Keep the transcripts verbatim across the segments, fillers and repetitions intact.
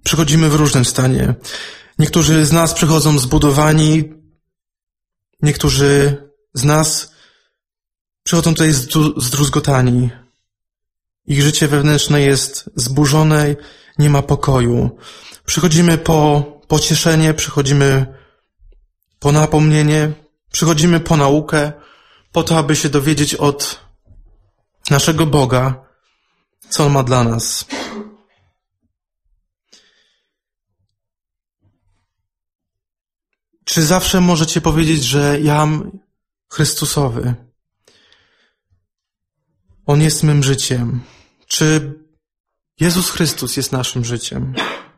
przychodzimy w różnym stanie. Niektórzy z nas przychodzą zbudowani, niektórzy z nas przychodzą tutaj zdruzgotani. Ich życie wewnętrzne jest zburzone, nie ma pokoju. Przychodzimy po pocieszenie, przychodzimy po napomnienie, przychodzimy po naukę, po to, aby się dowiedzieć od naszego Boga, co On ma dla nas. Czy zawsze możecie powiedzieć, że ja mam Chrystusowy? On jest mym życiem. Czy Jezus Chrystus jest naszym życiem?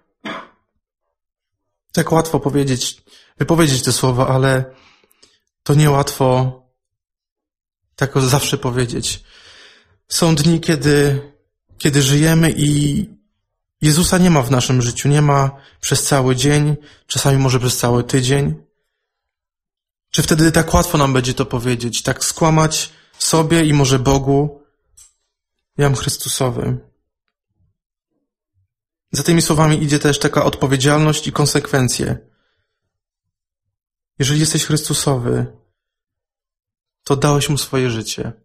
Tak łatwo powiedzieć, wypowiedzieć te słowa, ale to niełatwo tak zawsze powiedzieć. Są dni, kiedy, kiedy żyjemy i Jezusa nie ma w naszym życiu. Nie ma przez cały dzień, czasami może przez cały tydzień. Czy wtedy tak łatwo nam będzie to powiedzieć? Tak skłamać sobie i może Bogu? Ja mam Chrystusowy. Za tymi słowami idzie też taka odpowiedzialność i konsekwencje. Jeżeli jesteś Chrystusowy, to dałeś Mu swoje życie.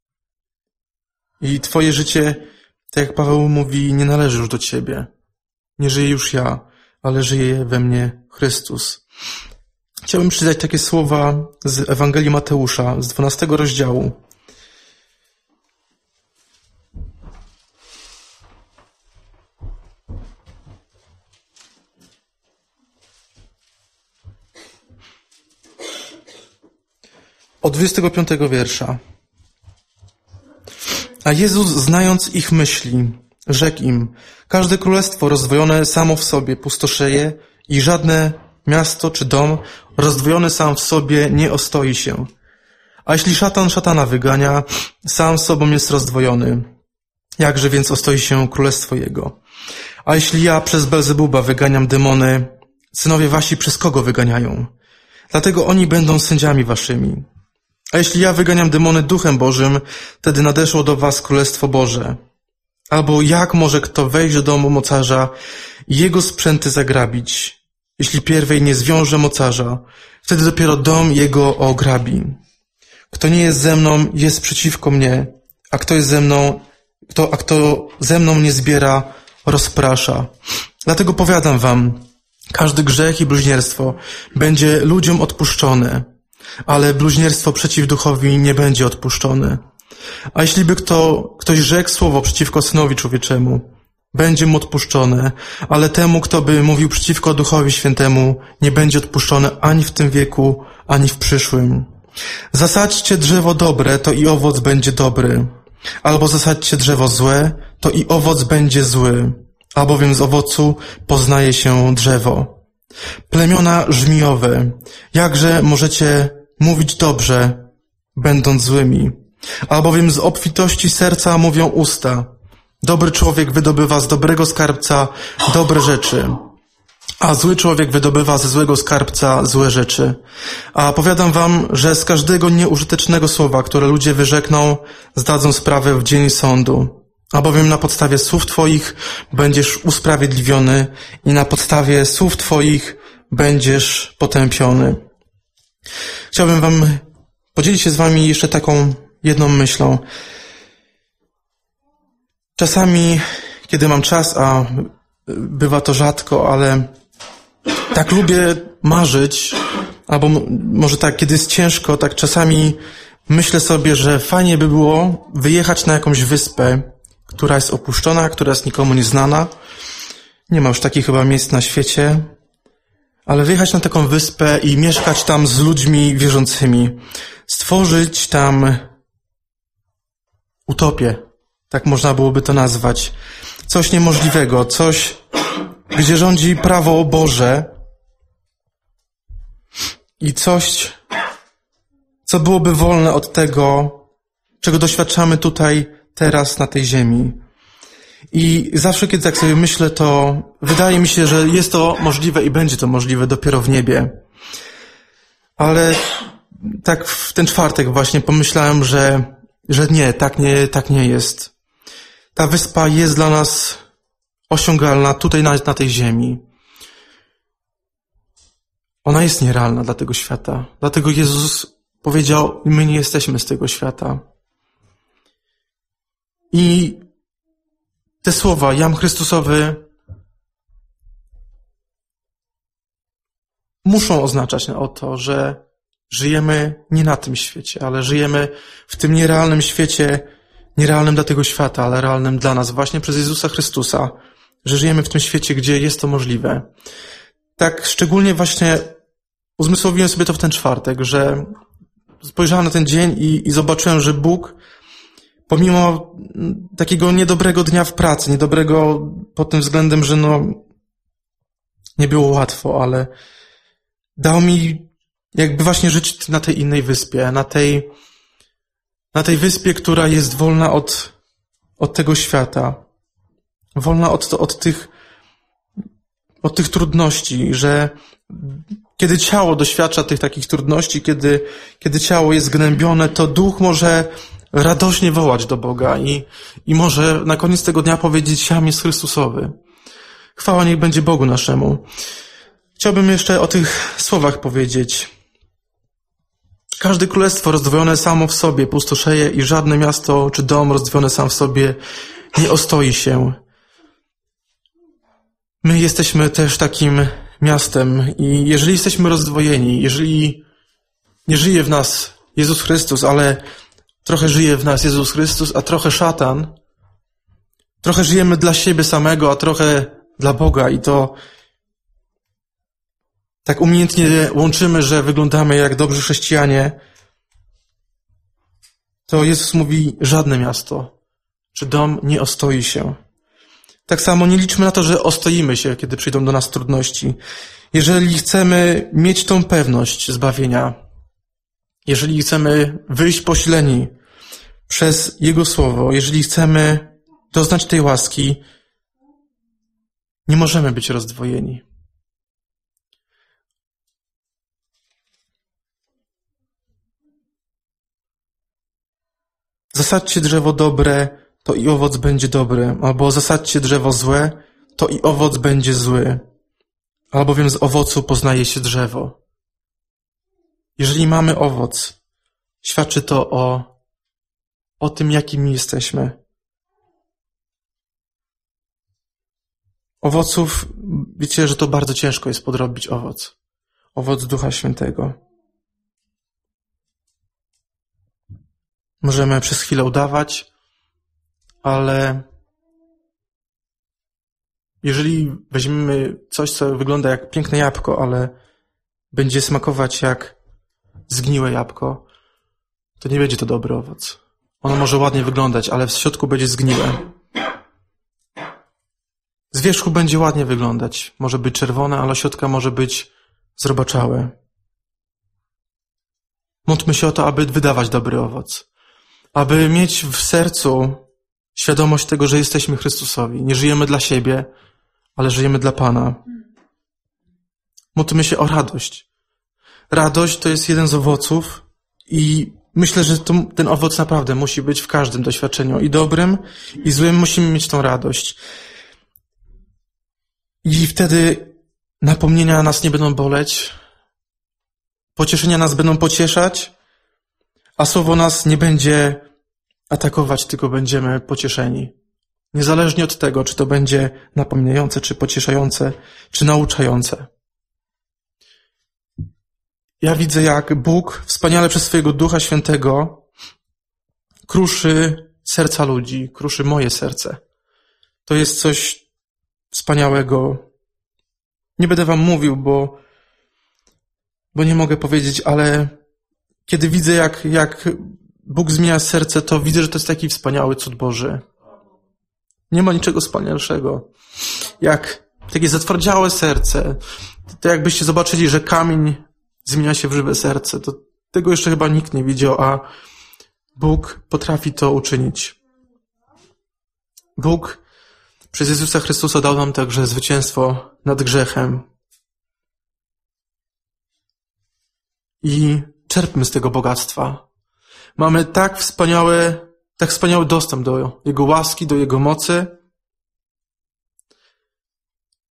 I Twoje życie, tak jak Paweł mówi, nie należy już do Ciebie. Nie żyję już ja, ale żyje we mnie Chrystus. Chciałbym przeczytać takie słowa z Ewangelii Mateusza, z dwunastego rozdziału. Od dwudziestego piątego wiersza. A Jezus, znając ich myśli, rzekł im: każde królestwo rozdwojone samo w sobie pustoszeje i żadne miasto czy dom rozdwojony sam w sobie nie ostoi się. A jeśli szatan szatana wygania, sam sobą jest rozdwojony. Jakże więc ostoi się królestwo jego? A jeśli ja przez Belzebuba wyganiam demony, synowie wasi przez kogo wyganiają? Dlatego oni będą sędziami waszymi. A jeśli ja wyganiam demony duchem Bożym, wtedy nadeszło do was Królestwo Boże. Albo jak może kto wejść do domu mocarza i jego sprzęty zagrabić, jeśli pierwej nie zwiąże mocarza, wtedy dopiero dom jego ograbi. Kto nie jest ze mną, jest przeciwko mnie, a kto jest ze mną, kto, a kto ze mną nie zbiera, rozprasza. Dlatego powiadam wam, każdy grzech i bluźnierstwo będzie ludziom odpuszczone, ale bluźnierstwo przeciw duchowi nie będzie odpuszczone. A jeśli by kto, ktoś rzekł słowo przeciwko Synowi Człowieczemu, będzie mu odpuszczone, ale temu, kto by mówił przeciwko Duchowi Świętemu, nie będzie odpuszczone ani w tym wieku, ani w przyszłym. Zasadźcie drzewo dobre, to i owoc będzie dobry. Albo zasadźcie drzewo złe, to i owoc będzie zły. Albowiem z owocu poznaje się drzewo. Plemiona żmijowe, jakże możecie mówić dobrze, będąc złymi? Albowiem z obfitości serca mówią usta. Dobry człowiek wydobywa z dobrego skarbca dobre rzeczy, a zły człowiek wydobywa ze złego skarbca złe rzeczy. A powiadam wam, że z każdego nieużytecznego słowa, które ludzie wyrzekną, zdadzą sprawę w dzień sądu. Albowiem na podstawie słów twoich będziesz usprawiedliwiony i na podstawie słów twoich będziesz potępiony. Chciałbym wam podzielić się z wami jeszcze taką jedną myślą. Czasami, kiedy mam czas, a bywa to rzadko, ale tak lubię marzyć, albo może tak, kiedy jest ciężko, tak czasami myślę sobie, że fajnie by było wyjechać na jakąś wyspę, która jest opuszczona, która jest nikomu nieznana. Nie ma już takich chyba miejsc na świecie, ale wyjechać na taką wyspę i mieszkać tam z ludźmi wierzącymi. Stworzyć tam utopię, tak można byłoby to nazwać. Coś niemożliwego, coś, gdzie rządzi prawo Boże i coś, co byłoby wolne od tego, czego doświadczamy tutaj, teraz na tej ziemi. I zawsze, kiedy tak sobie myślę, to wydaje mi się, że jest to możliwe i będzie to możliwe dopiero w niebie. Ale tak w ten czwartek właśnie pomyślałem, że, że nie, tak nie, tak nie jest. Ta wyspa jest dla nas osiągalna tutaj na, na tej ziemi. Ona jest nierealna dla tego świata. Dlatego Jezus powiedział, my nie jesteśmy z tego świata. I te słowa, jam Chrystusowy, muszą oznaczać o to, że żyjemy nie na tym świecie, ale żyjemy w tym nierealnym świecie, nierealnym dla tego świata, ale realnym dla nas, właśnie przez Jezusa Chrystusa, że żyjemy w tym świecie, gdzie jest to możliwe. Tak szczególnie właśnie uzmysłowiłem sobie to w ten czwartek, że spojrzałem na ten dzień i, i zobaczyłem, że Bóg, pomimo takiego niedobrego dnia w pracy, niedobrego pod tym względem, że no nie było łatwo, ale dał mi jakby właśnie żyć na tej innej wyspie, na tej, na tej wyspie, która jest wolna od, od tego świata, wolna od, od tych, od tych trudności, że kiedy ciało doświadcza tych takich trudności, kiedy, kiedy ciało jest gnębione, to duch może radośnie wołać do Boga i, i może na koniec tego dnia powiedzieć, jam jest Chrystusowy. Chwała niech będzie Bogu naszemu. Chciałbym jeszcze o tych słowach powiedzieć. Każde królestwo rozdwojone samo w sobie pustoszeje i żadne miasto czy dom rozdwojony sam w sobie nie ostoi się. My jesteśmy też takim miastem i jeżeli jesteśmy rozdwojeni, jeżeli nie żyje w nas Jezus Chrystus, ale trochę żyje w nas Jezus Chrystus, a trochę szatan, trochę żyjemy dla siebie samego, a trochę dla Boga i to tak umiejętnie łączymy, że wyglądamy jak dobrzy chrześcijanie, to Jezus mówi, żadne miasto czy dom nie ostoi się. Tak samo nie liczmy na to, że ostoimy się, kiedy przyjdą do nas trudności. Jeżeli chcemy mieć tą pewność zbawienia, jeżeli chcemy wyjść posileni przez Jego Słowo, jeżeli chcemy doznać tej łaski, nie możemy być rozdwojeni. Zasadźcie drzewo dobre, to i owoc będzie dobry, albo zasadźcie drzewo złe, to i owoc będzie zły, albowiem z owocu poznaje się drzewo. Jeżeli mamy owoc, świadczy to o, o tym, jakimi jesteśmy. Owoców, wiecie, że to bardzo ciężko jest podrobić owoc. Owoc Ducha Świętego. Możemy przez chwilę udawać, ale jeżeli weźmiemy coś, co wygląda jak piękne jabłko, ale będzie smakować jak zgniłe jabłko, to nie będzie to dobry owoc. Ono może ładnie wyglądać, ale w środku będzie zgniłe. Z wierzchu będzie ładnie wyglądać. Może być czerwone, ale środka może być zrobaczałe. Módlmy się o to, aby wydawać dobry owoc. Aby mieć w sercu świadomość tego, że jesteśmy Chrystusowi. Nie żyjemy dla siebie, ale żyjemy dla Pana. Módlmy się o radość. Radość to jest jeden z owoców i myślę, że to, ten owoc naprawdę musi być w każdym doświadczeniu. I dobrym, i złym musimy mieć tą radość. I wtedy napomnienia nas nie będą boleć, pocieszenia nas będą pocieszać, a słowo nas nie będzie atakować, tylko będziemy pocieszeni. Niezależnie od tego, czy to będzie napomniające, czy pocieszające, czy nauczające. Ja widzę, jak Bóg wspaniale przez swojego Ducha Świętego kruszy serca ludzi, kruszy moje serce. To jest coś wspaniałego. Nie będę wam mówił, bo, bo nie mogę powiedzieć, ale kiedy widzę, jak, jak Bóg zmienia serce, to widzę, że to jest taki wspaniały cud Boży. Nie ma niczego wspanialszego. Jak takie zatwardziałe serce, to jakbyście zobaczyli, że kamień zmienia się w żywe serce, to tego jeszcze chyba nikt nie widział, a Bóg potrafi to uczynić. Bóg przez Jezusa Chrystusa dał nam także zwycięstwo nad grzechem. I czerpmy z tego bogactwa. Mamy tak wspaniały, tak wspaniały dostęp do Jego łaski, do Jego mocy.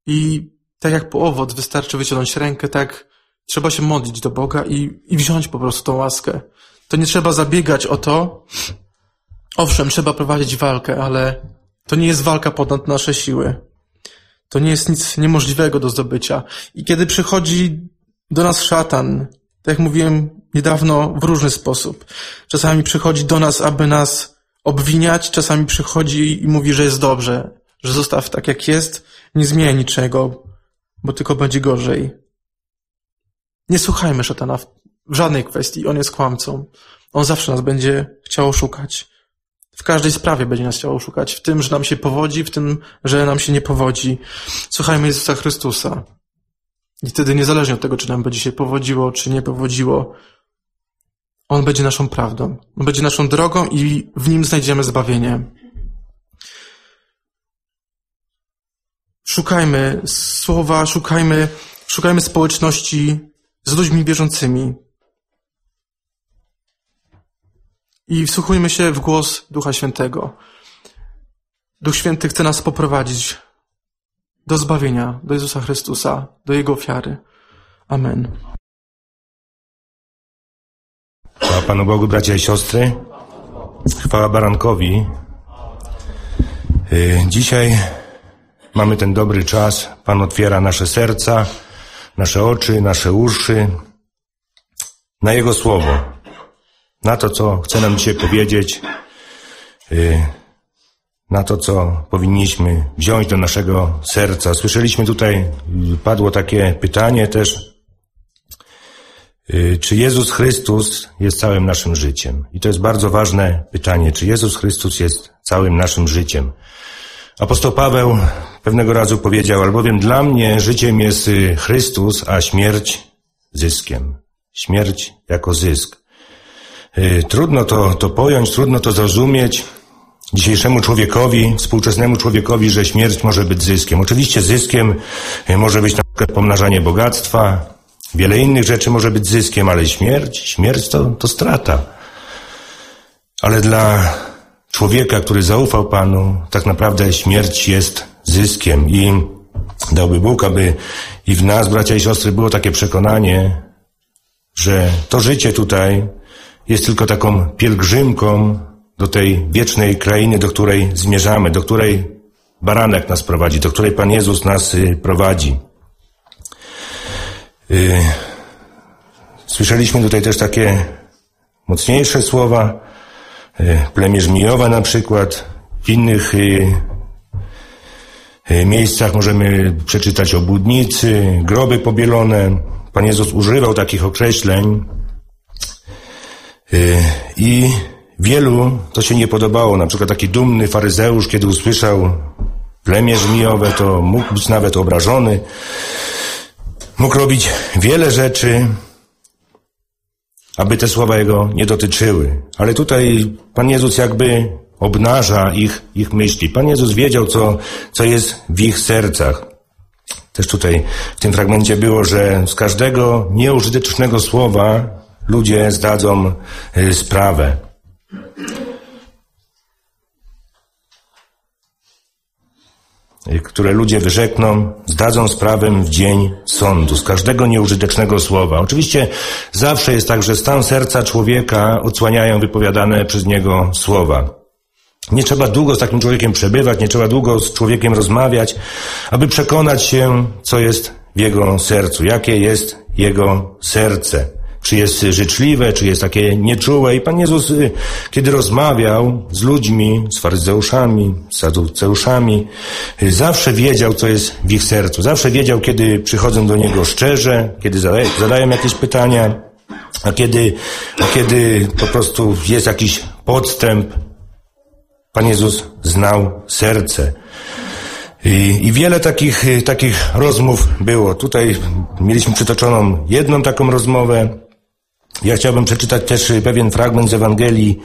I tak jak po owoc wystarczy wyciągnąć rękę, tak trzeba się modlić do Boga i, i wziąć po prostu tą łaskę. To nie trzeba zabiegać o to. Owszem, trzeba prowadzić walkę, ale to nie jest walka ponad nasze siły. To nie jest nic niemożliwego do zdobycia. I kiedy przychodzi do nas szatan, tak jak mówiłem niedawno, w różny sposób. Czasami przychodzi do nas, aby nas obwiniać, czasami przychodzi i mówi, że jest dobrze, że zostaw tak jak jest, nie zmienia niczego, bo tylko będzie gorzej. Nie słuchajmy szatana w, w żadnej kwestii, on jest kłamcą. On zawsze nas będzie chciał oszukać. W każdej sprawie będzie nas chciał oszukać. W tym, że nam się powodzi, w tym, że nam się nie powodzi. Słuchajmy Jezusa Chrystusa. I wtedy niezależnie od tego, czy nam będzie się powodziło, czy nie powodziło, On będzie naszą prawdą. On będzie naszą drogą i w Nim znajdziemy zbawienie. Szukajmy słowa, szukajmy, szukajmy społeczności z ludźmi wierzącymi. I wsłuchujmy się w głos Ducha Świętego. Duch Święty chce nas poprowadzić do zbawienia, do Jezusa Chrystusa, do Jego ofiary. Amen. Chwała Panu Bogu, bracia i siostry. Chwała Barankowi. Dzisiaj mamy ten dobry czas. Pan otwiera nasze serca, nasze oczy, nasze uszy na Jego Słowo. Na to, co chce nam dzisiaj powiedzieć, na to, co powinniśmy wziąć do naszego serca. Słyszeliśmy tutaj, padło takie pytanie też, czy Jezus Chrystus jest całym naszym życiem? I to jest bardzo ważne pytanie, czy Jezus Chrystus jest całym naszym życiem? Apostoł Paweł pewnego razu powiedział, albowiem dla mnie życiem jest Chrystus, a śmierć zyskiem. Śmierć jako zysk. Trudno to, to pojąć, trudno to zrozumieć dzisiejszemu człowiekowi, współczesnemu człowiekowi, że śmierć może być zyskiem. Oczywiście zyskiem może być na przykład pomnażanie bogactwa, wiele innych rzeczy może być zyskiem, ale śmierć, śmierć to, to strata. Ale dla człowieka, który zaufał Panu, tak naprawdę śmierć jest zyskiem i dałby Bóg, aby i w nas, bracia i siostry, było takie przekonanie, że to życie tutaj jest tylko taką pielgrzymką do tej wiecznej krainy, do której zmierzamy, do której baranek nas prowadzi, do której Pan Jezus nas prowadzi. Słyszeliśmy tutaj też takie mocniejsze słowa, plemię żmijowe na przykład. W innych miejscach możemy przeczytać o błudnicy, groby pobielone. Pan Jezus używał takich określeń i wielu to się nie podobało. Na przykład taki dumny faryzeusz, kiedy usłyszał plemię żmijowe, to mógł być nawet obrażony. Mógł robić wiele rzeczy, aby te słowa jego nie dotyczyły. Ale tutaj Pan Jezus jakby obnaża ich, ich myśli. Pan Jezus wiedział, co, co jest w ich sercach. Też tutaj w tym fragmencie było, że z każdego nieużytecznego słowa ludzie zdadzą sprawę. Które ludzie wyrzekną, zdadzą sprawę w dzień sądu, z każdego nieużytecznego słowa. Oczywiście zawsze jest tak, że stan serca człowieka odsłaniają wypowiadane przez niego słowa. Nie trzeba długo z takim człowiekiem przebywać, nie trzeba długo z człowiekiem rozmawiać, aby przekonać się, co jest w jego sercu, jakie jest jego serce. Czy jest życzliwe, czy jest takie nieczułe. I Pan Jezus, kiedy rozmawiał z ludźmi, z faryzeuszami, z saduceuszami, zawsze wiedział, co jest w ich sercu. Zawsze wiedział, kiedy przychodzą do Niego szczerze, kiedy zadają jakieś pytania, a kiedy, a kiedy po prostu jest jakiś podstęp. Pan Jezus znał serce. I, i wiele takich, takich rozmów było. Tutaj mieliśmy przytoczoną jedną taką rozmowę. Ja chciałbym przeczytać też pewien fragment z Ewangelii,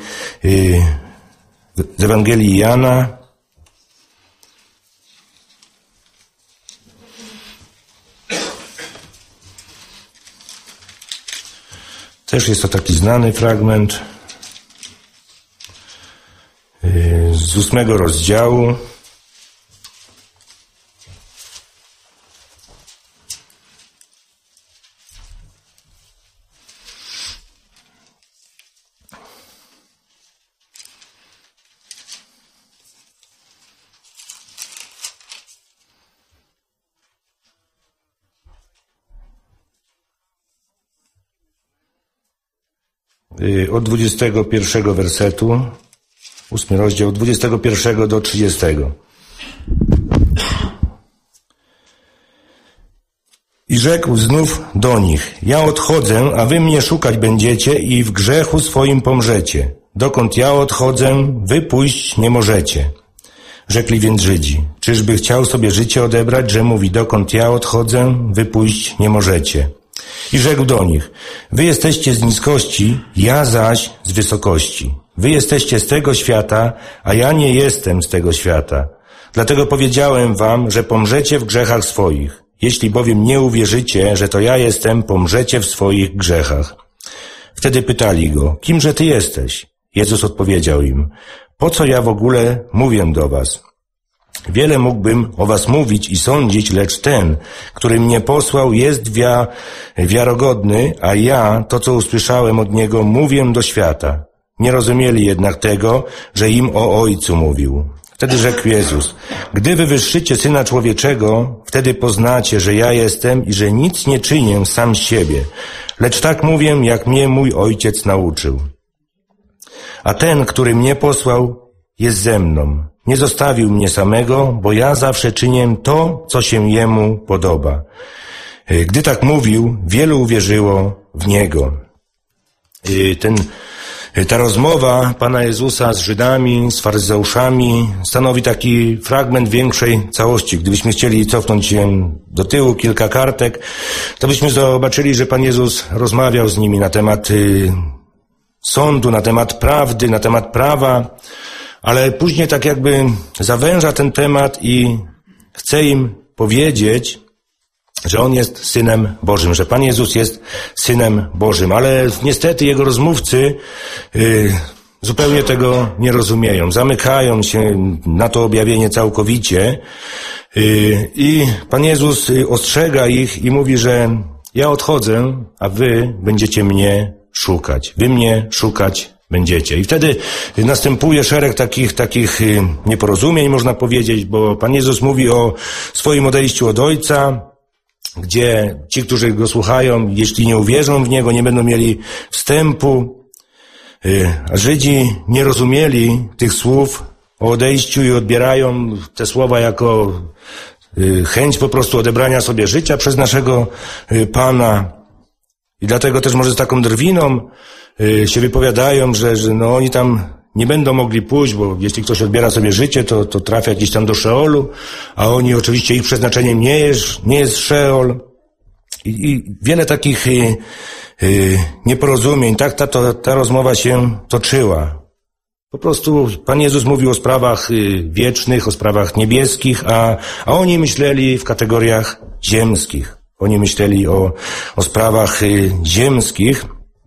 z Ewangelii Jana. Też jest to taki znany fragment z ósmego rozdziału. od dwudziestego pierwszego wersetu, ósmy rozdział, od dwudziestego pierwszego do trzydziestego. I rzekł znów do nich: ja odchodzę, a wy mnie szukać będziecie i w grzechu swoim pomrzecie. Dokąd ja odchodzę, wy pójść nie możecie. Rzekli więc Żydzi: czyżby chciał sobie życie odebrać, że mówi: dokąd ja odchodzę, wy pójść nie możecie. I rzekł do nich: wy jesteście z niskości, ja zaś z wysokości. Wy jesteście z tego świata, a ja nie jestem z tego świata. Dlatego powiedziałem wam, że pomrzecie w grzechach swoich. Jeśli bowiem nie uwierzycie, że to ja jestem, pomrzecie w swoich grzechach. Wtedy pytali go: kimże ty jesteś? Jezus odpowiedział im: po co ja w ogóle mówię do was? Wiele mógłbym o was mówić i sądzić, lecz ten, który mnie posłał, jest wia- wiarogodny, a ja to, co usłyszałem od niego, mówię do świata. Nie rozumieli jednak tego, że im o Ojcu mówił. Wtedy rzekł Jezus: gdy wywyższycie Syna Człowieczego, wtedy poznacie, że ja jestem i że nic nie czynię sam z siebie, lecz tak mówię, jak mnie mój Ojciec nauczył. A ten, który mnie posłał, jest ze mną. Nie zostawił mnie samego, bo ja zawsze czynię to, co się Jemu podoba. Gdy tak mówił, wielu uwierzyło w Niego. Ten, ta rozmowa Pana Jezusa z Żydami, z faryzeuszami stanowi taki fragment większej całości. Gdybyśmy chcieli cofnąć się do tyłu kilka kartek, to byśmy zobaczyli, że Pan Jezus rozmawiał z nimi na temat sądu, na temat prawdy, na temat prawa, ale później tak jakby zawęża ten temat i chce im powiedzieć, że On jest Synem Bożym, że Pan Jezus jest Synem Bożym, ale niestety Jego rozmówcy yy, zupełnie tego nie rozumieją, zamykają się na to objawienie całkowicie yy, i Pan Jezus ostrzega ich i mówi, że ja odchodzę, a wy będziecie mnie szukać, wy mnie szukać będziecie. I wtedy następuje szereg takich, takich nieporozumień, można powiedzieć, bo Pan Jezus mówi o swoim odejściu od Ojca, gdzie ci, którzy Go słuchają, jeśli nie uwierzą w Niego, nie będą mieli wstępu. A Żydzi nie rozumieli tych słów o odejściu i odbierają te słowa jako chęć po prostu odebrania sobie życia przez naszego Pana. I dlatego też może z taką drwiną się wypowiadają, że, że no oni tam nie będą mogli pójść, bo jeśli ktoś odbiera sobie życie, to, to trafia gdzieś tam do Szeolu, a oni oczywiście ich przeznaczeniem nie jest, nie jest Szeol. I, i wiele takich y, y, nieporozumień. Tak ta, ta, ta rozmowa się toczyła. Po prostu Pan Jezus mówił o sprawach y, wiecznych, o sprawach niebieskich, a, a oni myśleli w kategoriach ziemskich. Oni myśleli o, o sprawach y, ziemskich.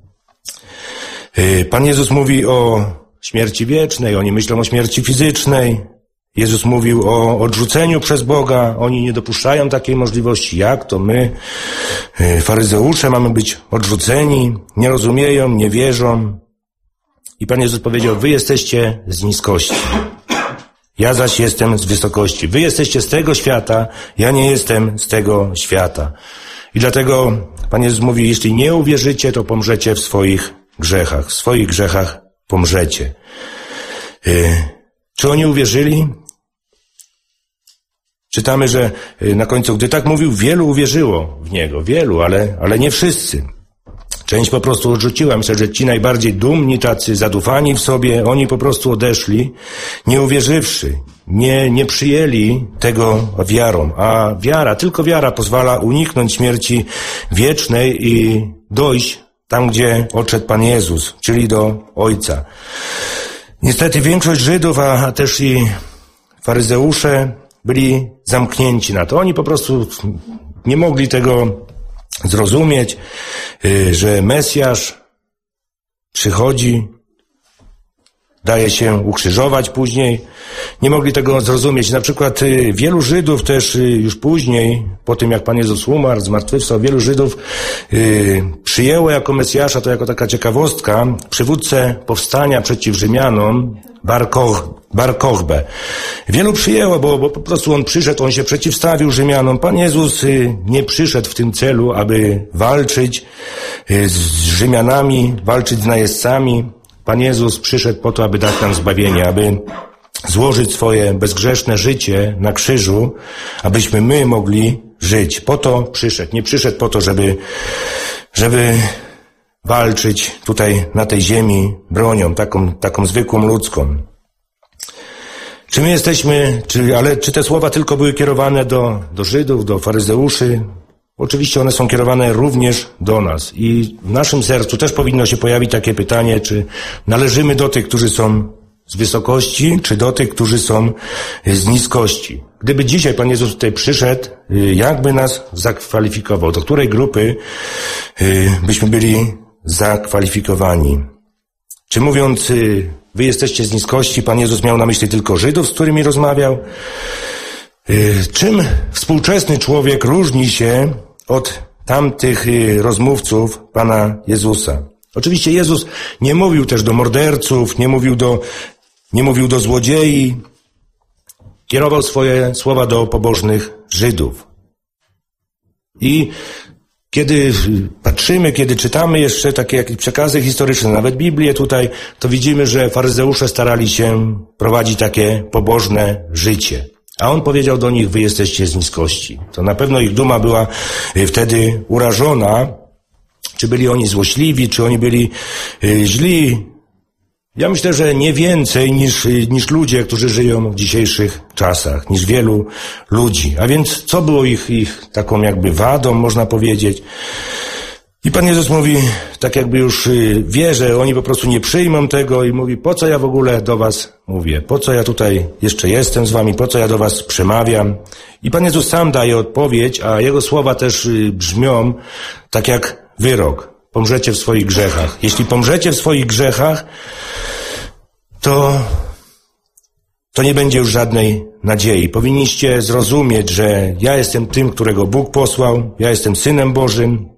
Y, Pan Jezus mówi o śmierci wiecznej, oni myślą o śmierci fizycznej. Jezus mówił o odrzuceniu przez Boga, oni nie dopuszczają takiej możliwości. Jak to my, y, faryzeusze, mamy być odrzuceni? Nie rozumieją, nie wierzą. I Pan Jezus powiedział: wy jesteście z niskości, ja zaś jestem z wysokości. Wy jesteście z tego świata, ja nie jestem z tego świata. I dlatego Pan Jezus mówi: jeśli nie uwierzycie, to pomrzecie w swoich grzechach. W swoich grzechach pomrzecie. Yy, czy oni uwierzyli? Czytamy, że na końcu, gdy tak mówił, wielu uwierzyło w Niego. Wielu, ale, ale nie wszyscy. Część po prostu odrzuciła. Myślę, że ci najbardziej dumni, tacy zadufani w sobie, oni po prostu odeszli, nie uwierzywszy, nie, nie przyjęli tego wiarą. A wiara, tylko wiara pozwala uniknąć śmierci wiecznej i dojść tam, gdzie odszedł Pan Jezus, czyli do Ojca. Niestety większość Żydów, a też i faryzeusze byli zamknięci na to. Oni po prostu nie mogli tego zrozumieć, że Mesjasz przychodzi, daje się ukrzyżować później. Nie mogli tego zrozumieć. Na przykład wielu Żydów też już później, po tym jak Pan Jezus umarł, zmartwychwstał, wielu Żydów przyjęło jako Mesjasza, to jako taka ciekawostka, przywódcę powstania przeciw Rzymianom, Bar, Koch, Bar Kochbę. Wielu przyjęło, bo, bo po prostu on przyszedł, on się przeciwstawił Rzymianom. Pan Jezus nie przyszedł w tym celu, aby walczyć z Rzymianami, walczyć z najeźdźcami. Pan Jezus przyszedł po to, aby dać nam zbawienie, aby złożyć swoje bezgrzeszne życie na krzyżu, abyśmy my mogli żyć. Po to przyszedł. Nie przyszedł po to, żeby, żeby walczyć tutaj na tej ziemi bronią, taką, taką zwykłą ludzką. Czy my jesteśmy, czy, ale czy te słowa tylko były kierowane do, do Żydów, do faryzeuszy? Oczywiście one są kierowane również do nas i w naszym sercu też powinno się pojawić takie pytanie, czy należymy do tych, którzy są z wysokości, czy do tych, którzy są z niskości. Gdyby dzisiaj Pan Jezus tutaj przyszedł, jakby nas zakwalifikował? Do której grupy byśmy byli zakwalifikowani? Czy mówiąc, wy jesteście z niskości, Pan Jezus miał na myśli tylko Żydów, z którymi rozmawiał? Czym współczesny człowiek różni się od tamtych rozmówców Pana Jezusa? Oczywiście Jezus nie mówił też do morderców, nie mówił do, nie mówił do złodziei. Kierował swoje słowa do pobożnych Żydów. I kiedy patrzymy, kiedy czytamy jeszcze takie jakieś przekazy historyczne, nawet Biblię tutaj, to widzimy, że faryzeusze starali się prowadzić takie pobożne życie. A on powiedział do nich, wy jesteście z niskości. To na pewno ich duma była wtedy urażona. Czy byli oni złośliwi, czy oni byli źli? Ja myślę, że nie więcej niż, niż ludzie, którzy żyją w dzisiejszych czasach, niż wielu ludzi. A więc co było ich, ich taką jakby wadą, można powiedzieć? I Pan Jezus mówi, tak jakby już wie, że oni po prostu nie przyjmą tego i mówi, po co ja w ogóle do was mówię? Po co ja tutaj jeszcze jestem z wami? Po co ja do was przemawiam? I Pan Jezus sam daje odpowiedź, a Jego słowa też brzmią tak jak wyrok. Pomrzecie w swoich grzechach. Jeśli pomrzecie w swoich grzechach, to, to nie będzie już żadnej nadziei. Powinniście zrozumieć, że ja jestem tym, którego Bóg posłał, ja jestem Synem Bożym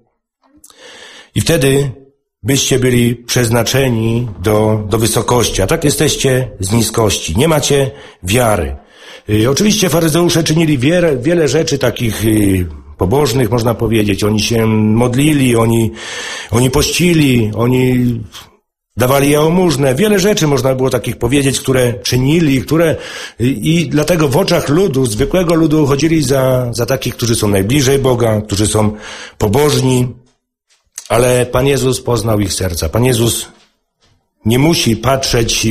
i wtedy byście byli przeznaczeni do, do wysokości, a tak jesteście z niskości. Nie macie wiary. Yy, oczywiście faryzeusze czynili wiele, wiele rzeczy takich yy, pobożnych, można powiedzieć. Oni się modlili, oni, oni pościli, oni dawali jałmużnę. Wiele rzeczy można było takich powiedzieć, które czynili, które i dlatego w oczach ludu, zwykłego ludu uchodzili za, za takich, którzy są najbliżej Boga, którzy są pobożni. Ale Pan Jezus poznał ich serca. Pan Jezus nie musi patrzeć,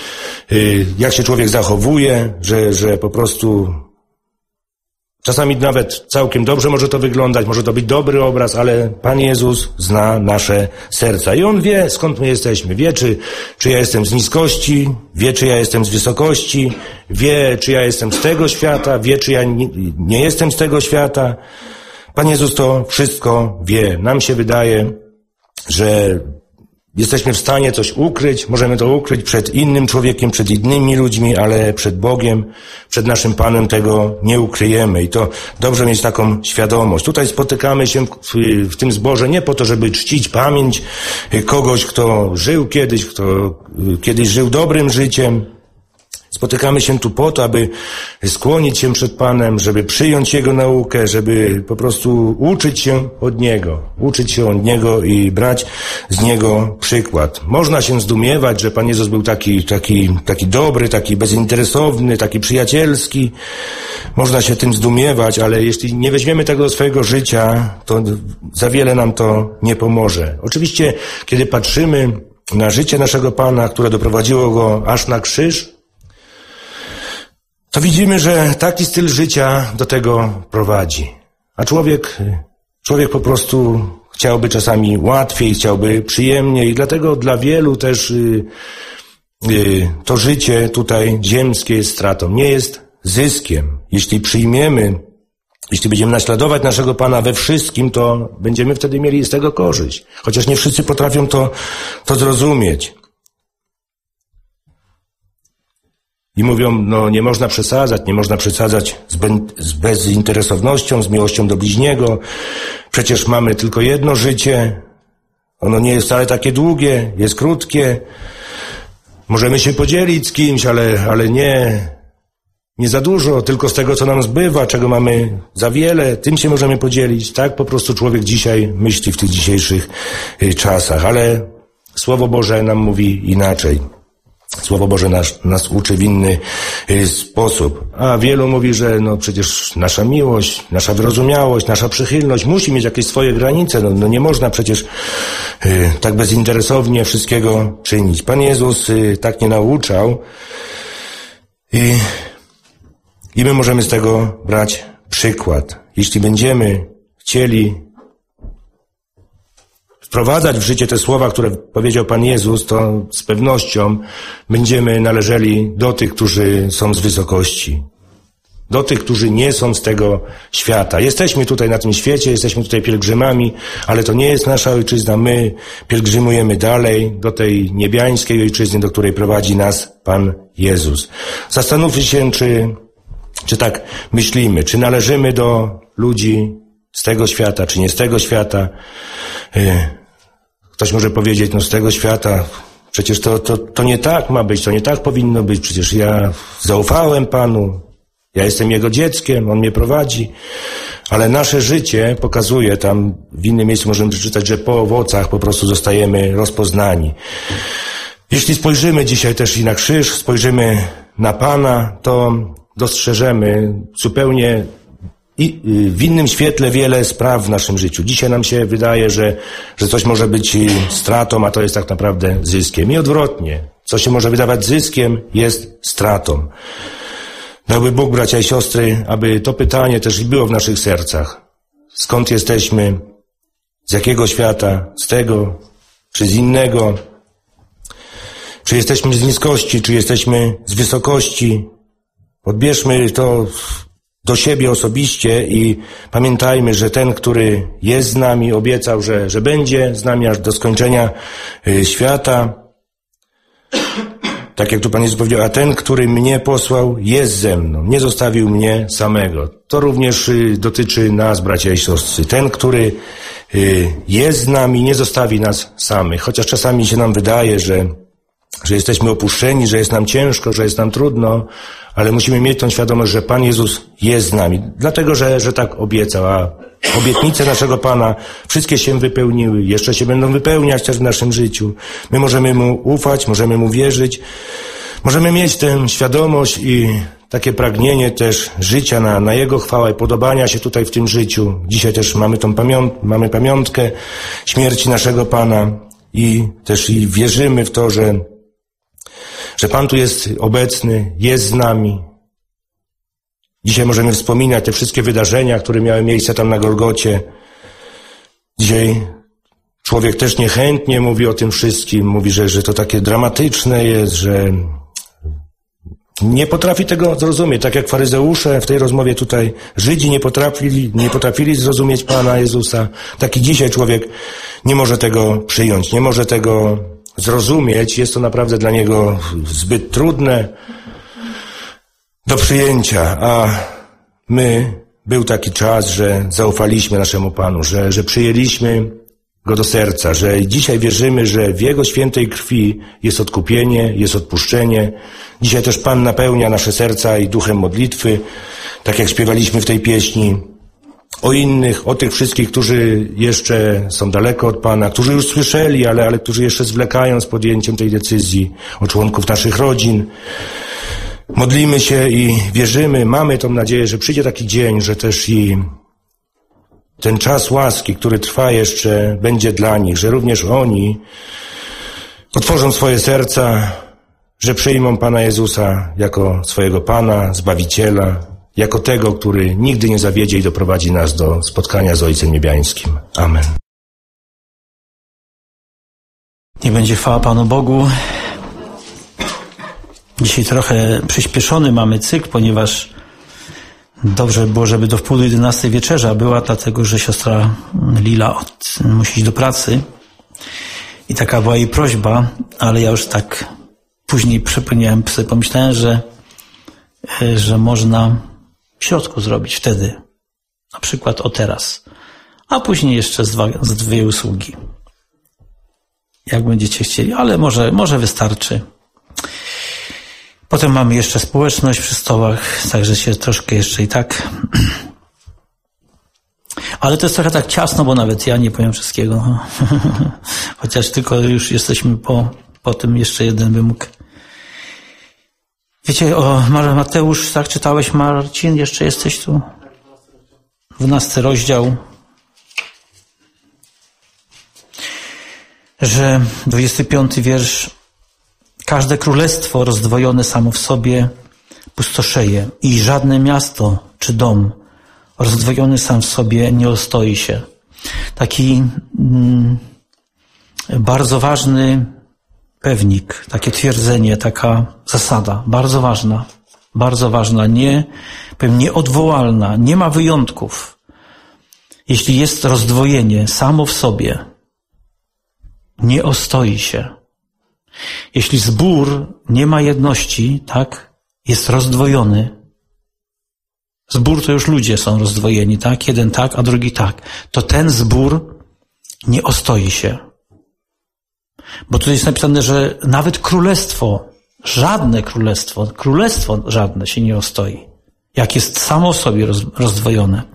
jak się człowiek zachowuje, że, że po prostu czasami nawet całkiem dobrze może to wyglądać, może to być dobry obraz, ale Pan Jezus zna nasze serca. I On wie, skąd my jesteśmy. Wie, czy, czy ja jestem z niskości, wie, czy ja jestem z wysokości, wie, czy ja jestem z tego świata, wie, czy ja nie, nie jestem z tego świata. Pan Jezus to wszystko wie. Nam się wydaje, że jesteśmy w stanie coś ukryć, możemy to ukryć przed innym człowiekiem, przed innymi ludźmi, ale przed Bogiem, przed naszym Panem tego nie ukryjemy i to dobrze mieć taką świadomość. Tutaj spotykamy się w, w tym zborze nie po to, żeby czcić pamięć kogoś, kto żył kiedyś, kto kiedyś żył dobrym życiem. Spotykamy się tu po to, aby skłonić się przed Panem, żeby przyjąć Jego naukę, żeby po prostu uczyć się od Niego, uczyć się od Niego i brać z Niego przykład. Można się zdumiewać, że Pan Jezus był taki, taki, taki dobry, taki bezinteresowny, taki przyjacielski. Można się tym zdumiewać, ale jeśli nie weźmiemy tego do swojego życia, to za wiele nam to nie pomoże. Oczywiście, kiedy patrzymy na życie naszego Pana, które doprowadziło Go aż na krzyż, to widzimy, że taki styl życia do tego prowadzi. A człowiek, człowiek po prostu chciałby czasami łatwiej, chciałby przyjemniej i dlatego dla wielu też y, y, to życie tutaj ziemskie jest stratą, nie jest zyskiem. Jeśli przyjmiemy, jeśli będziemy naśladować naszego Pana we wszystkim, to będziemy wtedy mieli z tego korzyść. Chociaż nie wszyscy potrafią to, to zrozumieć. I mówią, no nie można przesadzać, nie można przesadzać z, be, z bezinteresownością, z miłością do bliźniego. Przecież mamy tylko jedno życie. Ono nie jest wcale takie długie, jest krótkie. Możemy się podzielić z kimś, ale, ale nie, nie za dużo, tylko z tego, co nam zbywa, czego mamy za wiele, tym się możemy podzielić. Tak po prostu człowiek dzisiaj myśli w tych dzisiejszych czasach, ale Słowo Boże nam mówi inaczej. Słowo Boże nas, nas uczy w inny y, sposób. A wielu mówi, że no przecież nasza miłość, nasza wyrozumiałość, nasza przychylność musi mieć jakieś swoje granice. No, no nie można przecież y, tak bezinteresownie wszystkiego czynić. Pan Jezus y, tak nie nauczał i, i my możemy z tego brać przykład. Jeśli będziemy chcieli wprowadzać w życie te słowa, które powiedział Pan Jezus, to z pewnością będziemy należeli do tych, którzy są z wysokości. Do tych, którzy nie są z tego świata. Jesteśmy tutaj na tym świecie, jesteśmy tutaj pielgrzymami, ale to nie jest nasza ojczyzna. My pielgrzymujemy dalej do tej niebiańskiej ojczyzny, do której prowadzi nas Pan Jezus. Zastanówmy się, czy, czy tak myślimy, czy należymy do ludzi z tego świata, czy nie z tego świata. Ktoś może powiedzieć, no z tego świata, przecież to, to, to nie tak ma być, to nie tak powinno być, przecież ja zaufałem Panu, ja jestem Jego dzieckiem, On mnie prowadzi, ale nasze życie pokazuje, tam w innym miejscu możemy przeczytać, że po owocach po prostu zostajemy rozpoznani. Jeśli spojrzymy dzisiaj też i na krzyż, spojrzymy na Pana, to dostrzeżemy zupełnie i w innym świetle wiele spraw w naszym życiu. Dzisiaj nam się wydaje, że, że coś może być stratą, a to jest tak naprawdę zyskiem. I odwrotnie. Co się może wydawać zyskiem, jest stratą. Dałby Bóg, bracia i siostry, aby to pytanie też było w naszych sercach. Skąd jesteśmy? Z jakiego świata? Z tego? Czy z innego? Czy jesteśmy z niskości? Czy jesteśmy z wysokości? Odbierzmy to do siebie osobiście i pamiętajmy, że ten, który jest z nami, obiecał, że, że będzie z nami aż do skończenia świata. Tak jak tu Pan Jezus powiedział, a ten, który mnie posłał, jest ze mną, nie zostawił mnie samego. To również dotyczy nas, bracia i siostry. Ten, który jest z nami, nie zostawi nas samych. Chociaż czasami się nam wydaje, że, że jesteśmy opuszczeni, że jest nam ciężko, że jest nam trudno, ale musimy mieć tą świadomość, że Pan Jezus jest z nami. Dlatego, że, że tak obiecał, a obietnice naszego Pana wszystkie się wypełniły, jeszcze się będą wypełniać też w naszym życiu. My możemy Mu ufać, możemy Mu wierzyć, możemy mieć tę świadomość i takie pragnienie też życia na, na Jego chwałę i podobania się tutaj w tym życiu. Dzisiaj też mamy tą pamiąt, mamy pamiątkę śmierci naszego Pana i też i wierzymy w to, że że Pan tu jest obecny, jest z nami. Dzisiaj możemy wspominać te wszystkie wydarzenia, które miały miejsce tam na Golgocie. Dzisiaj człowiek też niechętnie mówi o tym wszystkim, mówi, że, że to takie dramatyczne jest, że nie potrafi tego zrozumieć. Tak jak faryzeusze w tej rozmowie tutaj, Żydzi nie potrafili, nie potrafili zrozumieć Pana Jezusa. Tak i dzisiaj człowiek nie może tego przyjąć, nie może tego zrozumieć. Jest to naprawdę dla niego zbyt trudne do przyjęcia, a my, był taki czas, że zaufaliśmy naszemu Panu, że, że przyjęliśmy Go do serca, że dzisiaj wierzymy, że w Jego świętej krwi jest odkupienie, jest odpuszczenie. Dzisiaj też Pan napełnia nasze serca i duchem modlitwy, tak jak śpiewaliśmy w tej pieśni. O innych, o tych wszystkich, którzy jeszcze są daleko od Pana, którzy już słyszeli, ale, ale którzy jeszcze zwlekają z podjęciem tej decyzji, o członków naszych rodzin. Modlimy się i wierzymy, mamy tą nadzieję, że przyjdzie taki dzień, że też i ten czas łaski, który trwa jeszcze, będzie dla nich, że również oni otworzą swoje serca, że przyjmą Pana Jezusa jako swojego Pana, Zbawiciela, jako tego, który nigdy nie zawiedzie i doprowadzi nas do spotkania z Ojcem Niebiańskim. Amen. Niech będzie chwała Panu Bogu. Dzisiaj trochę przyspieszony mamy cykl, ponieważ dobrze było, żeby do wpół do jedenastej wieczerza była, dlatego że siostra Lila od, musi iść do pracy i taka była jej prośba, ale ja już tak później przypomniałem, sobie pomyślałem, że, że można w środku zrobić wtedy, na przykład o teraz, a później jeszcze z, dwa, z dwie usługi. Jak będziecie chcieli, ale może, może wystarczy. Potem mamy jeszcze społeczność przy stołach, także się troszkę jeszcze i tak... Ale to jest trochę tak ciasno, bo nawet ja nie powiem wszystkiego. Chociaż tylko już jesteśmy po, po tym jeszcze jeden wymóg. Wiecie, o Mateusz, tak czytałeś, Marcin? Jeszcze jesteś tu? dwunasty rozdział. Że dwudziesty piąty wiersz. Każde królestwo rozdwojone samo w sobie pustoszeje i żadne miasto czy dom rozdwojony sam w sobie nie ostoi się. Taki mm, bardzo ważny pewnik, takie twierdzenie, taka zasada, bardzo ważna, bardzo ważna, nie, powiem, nieodwołalna, nie ma wyjątków. Jeśli jest rozdwojenie samo w sobie, nie ostoi się. Jeśli zbór nie ma jedności, tak, jest rozdwojony. Zbór to już ludzie są rozdwojeni, tak? Jeden tak, a drugi tak. To ten zbór nie ostoi się. Bo tutaj jest napisane, że nawet królestwo, żadne królestwo, królestwo żadne się nie ostoi. Jak jest samo sobie rozdwojone.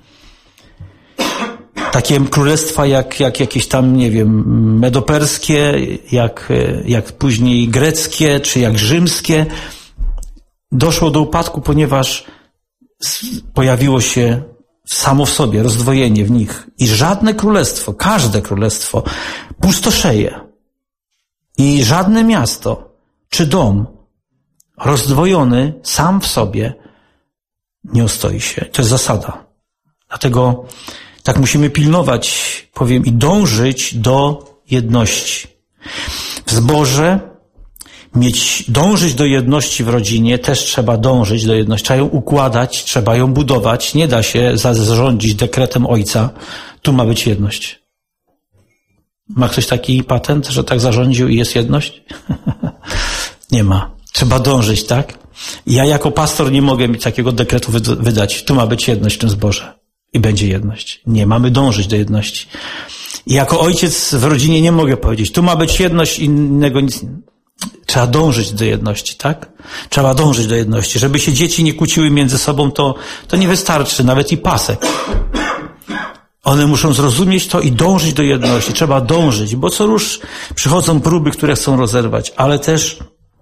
Takie królestwa jak, jak jakieś tam, nie wiem, medoperskie, jak, jak później greckie, czy jak rzymskie, doszło do upadku, ponieważ pojawiło się samo w sobie rozdwojenie w nich. I żadne królestwo, każde królestwo pustoszeje. I żadne miasto czy dom rozdwojony sam w sobie nie ostoi się. To jest zasada. Dlatego tak musimy pilnować, powiem, i dążyć do jedności. W zborze mieć, dążyć do jedności w rodzinie, też trzeba dążyć do jedności. Trzeba ją układać, trzeba ją budować. Nie da się zarządzić dekretem ojca. Tu ma być jedność. Ma ktoś taki patent, że tak zarządził i jest jedność? Nie ma. Trzeba dążyć, tak? Ja jako pastor nie mogę mieć takiego dekretu wydać. Tu ma być jedność w tym zborze. I będzie jedność. Nie, mamy dążyć do jedności. I jako ojciec w rodzinie nie mogę powiedzieć, tu ma być jedność, innego nic. Trzeba dążyć do jedności, tak? Trzeba dążyć do jedności. Żeby się dzieci nie kłóciły między sobą, to, to nie wystarczy, nawet i pasek. One muszą zrozumieć to i dążyć do jedności. Trzeba dążyć, bo co rusz przychodzą próby, które chcą rozerwać, ale też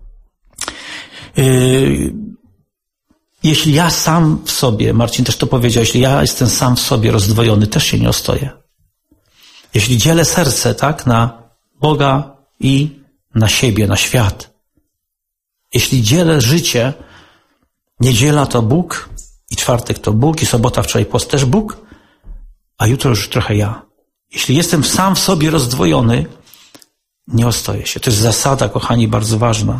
yy, jeśli ja sam w sobie, Marcin też to powiedział, jeśli ja jestem sam w sobie rozdwojony, też się nie ostoję. Jeśli dzielę serce, tak, na Boga i na siebie, na świat. Jeśli dzielę życie, niedziela to Bóg i czwartek to Bóg i sobota wczoraj post też Bóg, a jutro już trochę ja. Jeśli jestem sam w sobie rozdwojony, nie ostoję się. To jest zasada, kochani, bardzo ważna.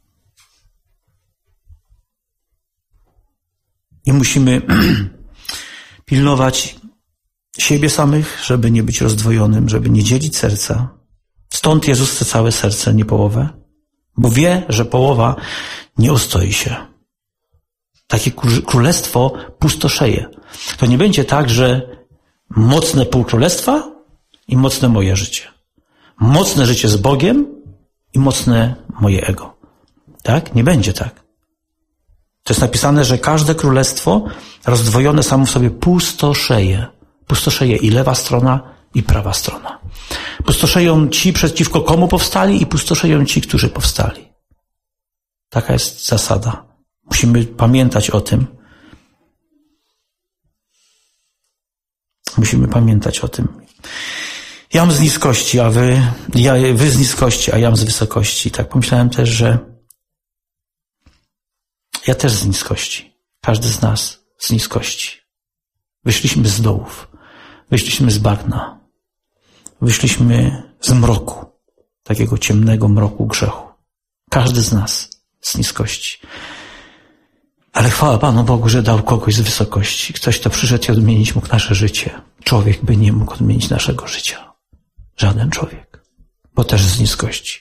I musimy pilnować siebie samych, żeby nie być rozdwojonym, żeby nie dzielić serca. Stąd Jezus chce całe serce, nie połowę, bo wie, że połowa nie ostoi się. Takie królestwo pustoszeje. To nie będzie tak, że mocne pół królestwa i mocne moje życie. Mocne życie z Bogiem i mocne moje ego. Tak? Nie będzie tak. To jest napisane, że każde królestwo rozdwojone samo w sobie pustoszeje. Pustoszeje i lewa strona, i prawa strona. Pustoszeją ci, przeciwko komu powstali, i pustoszeją ci, którzy powstali. Taka jest zasada. Musimy pamiętać o tym. Musimy pamiętać o tym. Jam z niskości, a wy, ja, wy z niskości, a jam z wysokości. Tak pomyślałem też, że ja też z niskości. Każdy z nas z niskości. Wyszliśmy z dołów. Wyszliśmy z bagna. Wyszliśmy z mroku. Takiego ciemnego mroku grzechu. Każdy z nas z niskości. Ale chwała Panu Bogu, że dał kogoś z wysokości. Ktoś, kto przyszedł i odmienić mógł nasze życie. Człowiek by nie mógł odmienić naszego życia. Żaden człowiek. Bo też z niskości.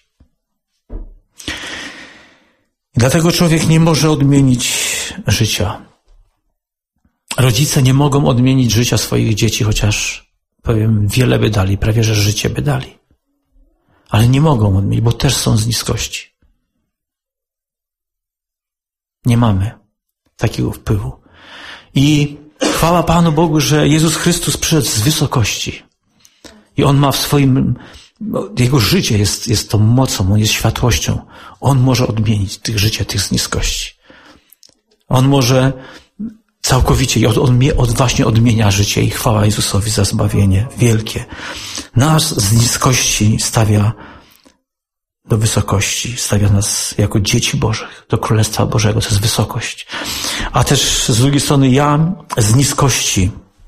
I dlatego człowiek nie może odmienić życia. Rodzice nie mogą odmienić życia swoich dzieci, chociaż, powiem, wiele by dali, prawie że życie by dali. Ale nie mogą odmienić, bo też są z niskości. Nie mamy takiego wpływu. I chwała Panu Bogu, że Jezus Chrystus przyszedł z wysokości. I On ma w swoim, Jego życie jest, jest tą mocą, On jest światłością. On może odmienić tych życie, tych z niskości. On może całkowicie, on, on od, właśnie odmienia życie i chwała Jezusowi za zbawienie wielkie. Nas z niskości stawia do wysokości, stawia nas jako dzieci Bożych, do Królestwa Bożego, to jest wysokość. A też z drugiej strony ja z niskości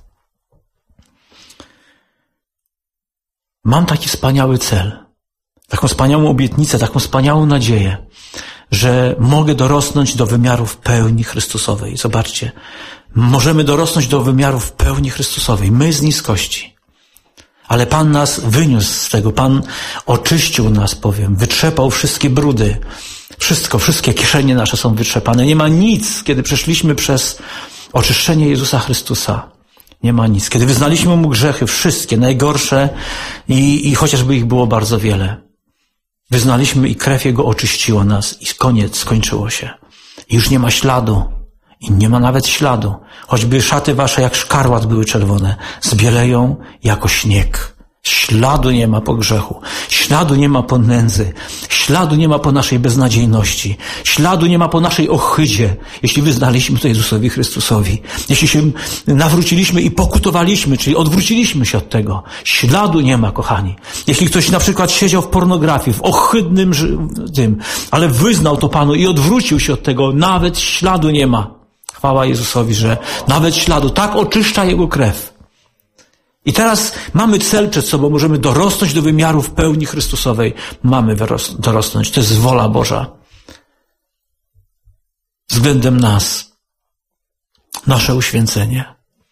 mam taki wspaniały cel, taką wspaniałą obietnicę, taką wspaniałą nadzieję, że mogę dorosnąć do wymiarów pełni Chrystusowej. Zobaczcie, możemy dorosnąć do wymiarów pełni Chrystusowej, my z niskości. Ale Pan nas wyniósł z tego, Pan oczyścił nas, powiem, wytrzepał wszystkie brudy. Wszystko, wszystkie kieszenie nasze są wytrzepane. Nie ma nic, kiedy przeszliśmy przez oczyszczenie Jezusa Chrystusa. Nie ma nic. Kiedy wyznaliśmy Mu grzechy, wszystkie, najgorsze i, i chociażby ich było bardzo wiele. Wyznaliśmy i krew Jego oczyściła nas i koniec, skończyło się. I już nie ma śladu. I nie ma nawet śladu. Choćby szaty wasze jak szkarłat były czerwone, zbieleją jako śnieg. Śladu nie ma po grzechu. Śladu nie ma po nędzy. Śladu nie ma po naszej beznadziejności. Śladu nie ma po naszej ohydzie, jeśli wyznaliśmy to Jezusowi Chrystusowi. Jeśli się nawróciliśmy i pokutowaliśmy, czyli odwróciliśmy się od tego. Śladu nie ma, kochani. Jeśli ktoś na przykład siedział w pornografii, w ohydnym tym, ale wyznał to Panu i odwrócił się od tego, nawet śladu nie ma. Chwała Jezusowi, że nawet śladu, tak oczyszcza Jego krew. I teraz mamy cel przed sobą, możemy dorosnąć do wymiarów pełni Chrystusowej. Mamy dorosnąć, to jest wola Boża. Względem nas. Nasze uświęcenie.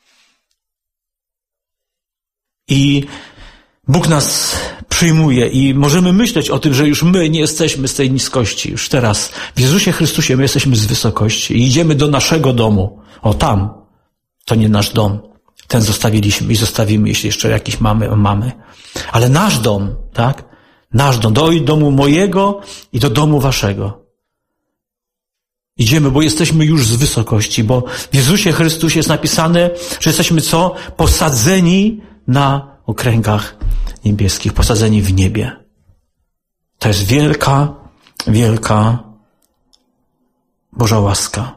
I Bóg nas przyjmuje i możemy myśleć o tym, że już my nie jesteśmy z tej niskości. Już teraz w Jezusie Chrystusie my jesteśmy z wysokości i idziemy do naszego domu. O, tam. To nie nasz dom. Ten zostawiliśmy i zostawimy, jeśli jeszcze jakiś mamy, mamy. Ale nasz dom, tak? Nasz dom, do domu mojego i do domu waszego. Idziemy, bo jesteśmy już z wysokości, bo w Jezusie Chrystusie jest napisane, że jesteśmy co? Posadzeni na okręgach niebieskich, posadzeni w niebie. To jest wielka, wielka Boża łaska.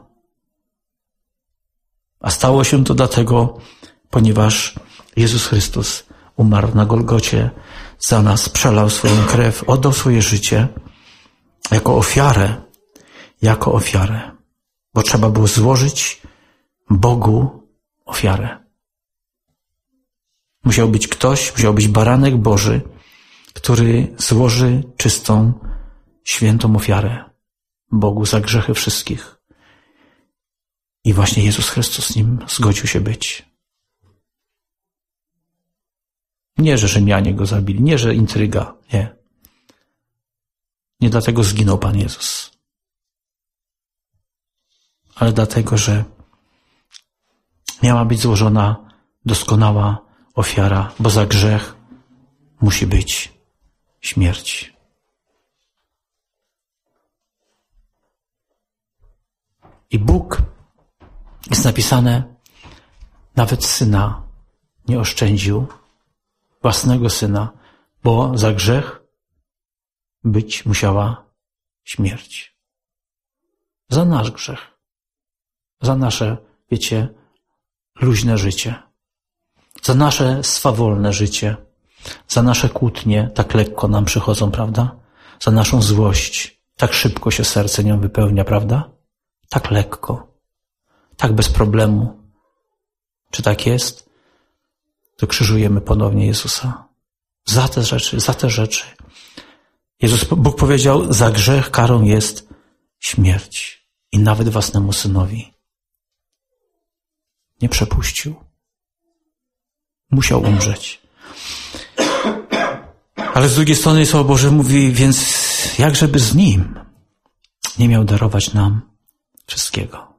A stało się to dlatego, ponieważ Jezus Chrystus umarł na Golgocie za nas, przelał swoją krew, oddał swoje życie jako ofiarę, jako ofiarę, bo trzeba było złożyć Bogu ofiarę. Musiał być ktoś, musiał być baranek Boży, który złoży czystą, świętą ofiarę Bogu za grzechy wszystkich. I właśnie Jezus Chrystus nim zgodził się być. Nie, że Rzymianie go zabili, nie, że intryga, nie. Nie dlatego zginął Pan Jezus. Ale dlatego, że miała być złożona doskonała ofiara, bo za grzech musi być śmierć. I Bóg, jest napisane, nawet Syna nie oszczędził, własnego Syna, bo za grzech być musiała śmierć. Za nasz grzech. Za nasze, wiecie, luźne życie. Za nasze swawolne życie. Za nasze kłótnie, tak lekko nam przychodzą, prawda? Za naszą złość. Tak szybko się serce nią wypełnia, prawda? Tak lekko. Tak bez problemu. Czy tak jest? To krzyżujemy ponownie Jezusa. Za te rzeczy, za te rzeczy. Jezus, Bóg powiedział, za grzech karą jest śmierć. I nawet własnemu Synowi nie przepuścił. Musiał umrzeć. Ale z drugiej strony Słowo Boże mówi, więc jakżeby z Nim nie miał darować nam wszystkiego.